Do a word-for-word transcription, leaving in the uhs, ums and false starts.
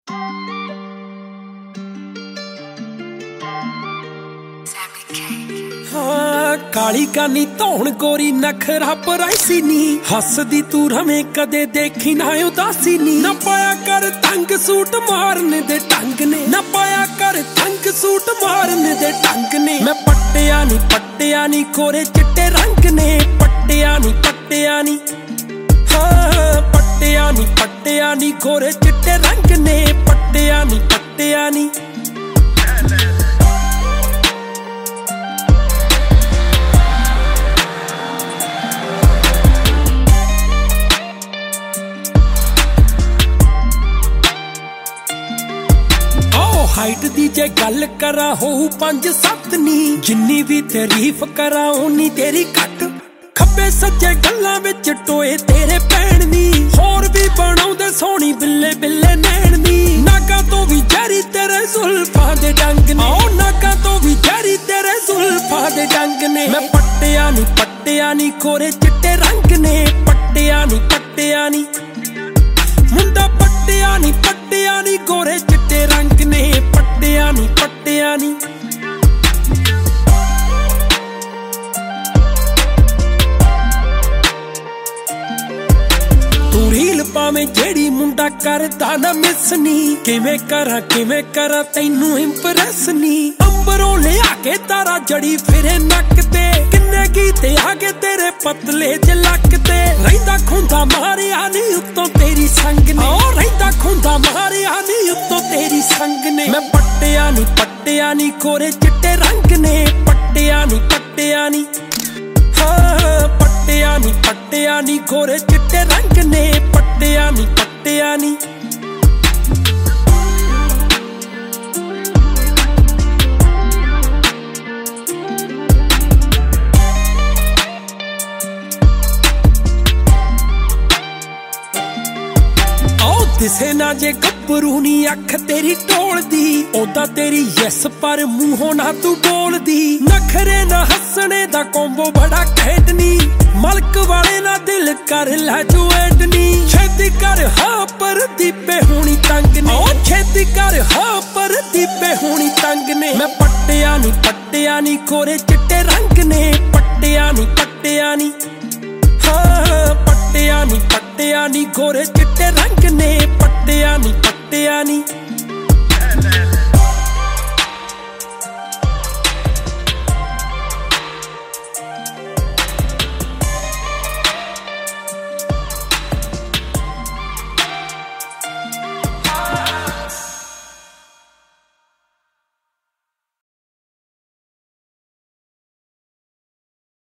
हाँ काली कानी धौन गोरी नखरा पराइसी नी हसदी तू रवे कदे देखी ना उदासी नी ना पाया कर तंग सूट मारने दे ढंग ने ना पाया कर तंग सूट मारने दे ढंग ने मैं पट्टिया नी पट्टिया नी कोरे चिट्टे रंग ने पट्टिया नी पट्टिया नी हाँ पट्टिया नी पट्टिया नी कोरे चिट्टे रंग ने पट्टिया नी पट्टिया नी हाइट दी जे गल करा हो पंज सत्त नी जिन्नी भी तारीफ करा उन्नी तेरी घट खब्बे सज्जे गल्लां विच टोए तेरे भैन दी होर भी बनाउंदे सोहनी बिल्ले बिल्ले नैन दी नागा तो भी जरी तेरे जुल्फां दे डंग ने ओ नागा तो भी जरी तेरे जुल्फां दे डंग ने मैं पट्टिया नी पट्टिया नी कोरे चिट्टे रंग ने पट्टिया नी पट्टिया नी मुंडा पट्टिया नी पट्टिया नी कोरे चिट्टे रंग ने पट्टिया नी पट्टिया नी तू रील पावे जेड़ी मुंडा करदा ना मिस नी किवें करा किवें करा तैनू इंप्रेस नी अंबरों ले आके तारा जड़ी फिरे नक ते किन्ने गीते आगे तेरे पतले च लक ते रहिंदा खुंदा मारिया नी उत्तों तेरी संग ने ओ रहिंदा खुंदा मारिया नी उत्तों तेरी संग ने मैं पट्टिया नी पट्टिया नी कोरे चिट्टे रंग ने पट्टिया नी पट्टिया नी हाँ पट्टिया नी पट्टिया नी कोरे चिट्टे रंग ने पट्टिया नी पट्टिया नी दिसे ना जे गब्बरू नी अख तेरी टोल दी ओदा तेरी यस पर मूहों ना तू बोल दी नखरे ना हसने दा कोंबो बड़ा खेडनी मलक वाले ना दिल कर लै जो एडनी छेती कर हाँ पर दीपे होनी तंग ने ओ छेती कर हाँ पर दीपे होनी तंग ने मैं पट्टिया नी पट्टिया नी कोरे चिट्टे रंग ने पट्टिया नी पट्टिया नी हाँ पट्टिया नी पट्टिया नी कोरे चिट्टे रंग